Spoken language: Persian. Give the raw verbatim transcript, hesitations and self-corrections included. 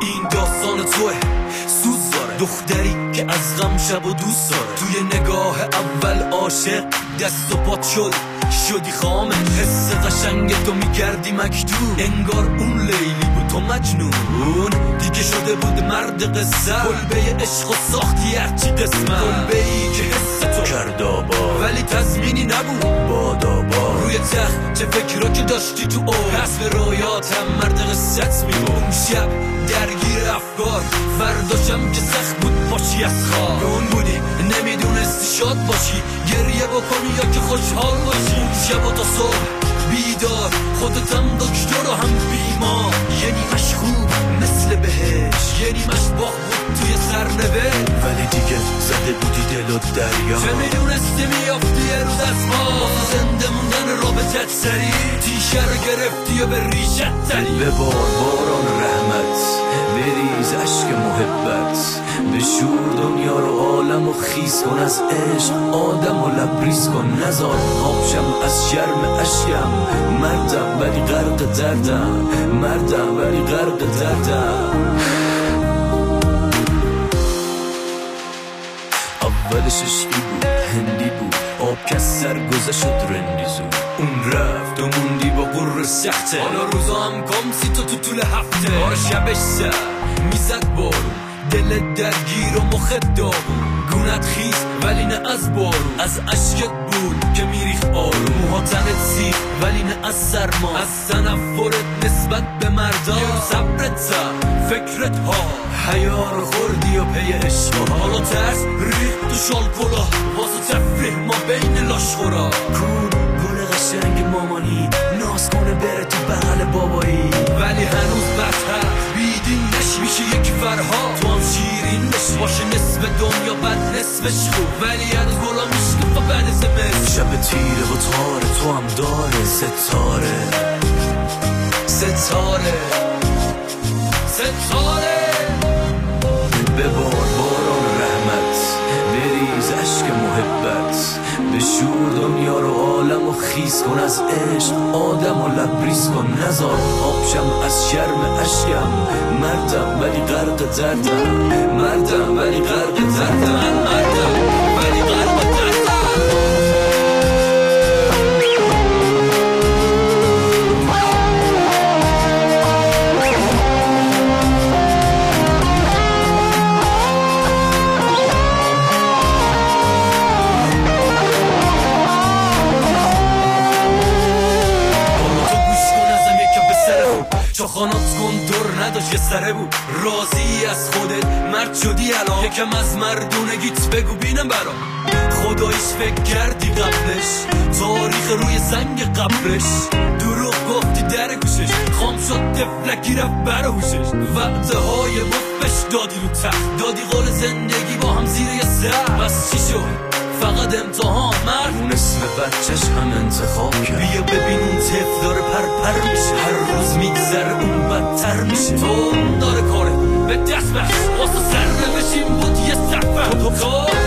این داستان توه، سوز داره دختری که از غم شب و دوست داره. توی نگاه اول عاشق دست و پات شد، شدی خامه. حس قشنگ تو میکردی مکتوب، انگار اون لیلی بود تو مجنون. دیگه شده بود مرد قصه، کلبه عشق و ساختی هرچی قسمت. کلبه ای که حس تو کرد آباد ولی تضمینی نبود بادابا. روی تخت چه فکرها که داشتی تو او، پس به رویاتم مرد قصت میبود. اون شب درگیر افکار، فرداشم که سخت بود پاشی از خواب. اون بودی نمیدونستی شاد باشی، گریه بکنی یا که خوشحال باشی. شب تا صبح بیدار، خودتم دکتر و هم بیمار. یه نیمش خوب مثل بهش، یه نیمش باغ بود توی سرنوشت. ولی دیگه زده بودی دل و دریا، چه میدونستی میافتی یه روز از ما. زنده موندن رابطت سری، تیشه رو گرفتی و به ریشت تری. ببار باران رحمت، بریز عشق محبت. بشور دنیا رو عالم و خیز کن، از عشق آدم و لبریز کن. نزار آبشم از شرم اشکم، مردم ولی غرق دردم. مردم ولی غرق دردم. اولش عشقی بود، هندی بود، آب که سر گذشت رندی زود. اون رفت و موندی با قرر سخته، حالا روزا هم کم سی تا تو طول هفته. بار شبش سر میزد بارون، دل درگیر و مخت داغون. گونت خیز ولی نه از بارون، از عشقت بود که میریخ آروم. موها تنت سیر ولی نه از سرما، از تنفرت نسبت به مردا. صبرت سر فکرت ها، حیا رو خوردی و پی عشقا. حالا ترس ریخت تو شال کلا، واسه تفریح ما بین لاش خورا. کون گل قشنگ مامانی، ناز کنه بره تو بغل بابایی. ولی هنوز بدتر بیدین نش میشه یک فرها. تو هم شیرین بشی، باشه نصف دنیا بد نصفش خوب. ولی هنوز گلا میشکه تا بعد زمست. شب تیره و تاره تو هم داره ستاره. ستاره ستاره. ببار باران رحمت، بریز عشق محبت. بشور دنیا رو عالم و خیز کن، از عشق آدم و لبریز کن. نزار آبشم از شرم اشکم، مردم ولی غرق دردم. مردم ولی غرق دردم. مردم ولی غرق دردم. چاخانات کن دور نداشت یه سره بود، راضی از خودت مرد شدی الان. یکم از مردونگیت بگو بینم برام، خدایش فکر کردی قبلش. تاریخ روی سنگ قبرش، دروغ گفتی در گوشش. خام شد تفلکی رفت برهوشش. وقته های مفش دادی رو تخت، دادی قول زندگی با هم زیر یه سر. بس چی شد؟ فقط امتحان مرد. اون اسم بچهش هم انتخاب کرد. بیا ببین اون طفل داره پر پر میشه، هر روز میگذره اون بدتر میشه. تو اون داره کاره به دست بخش، واسه سر نوشیم بود یه سفر. تو تو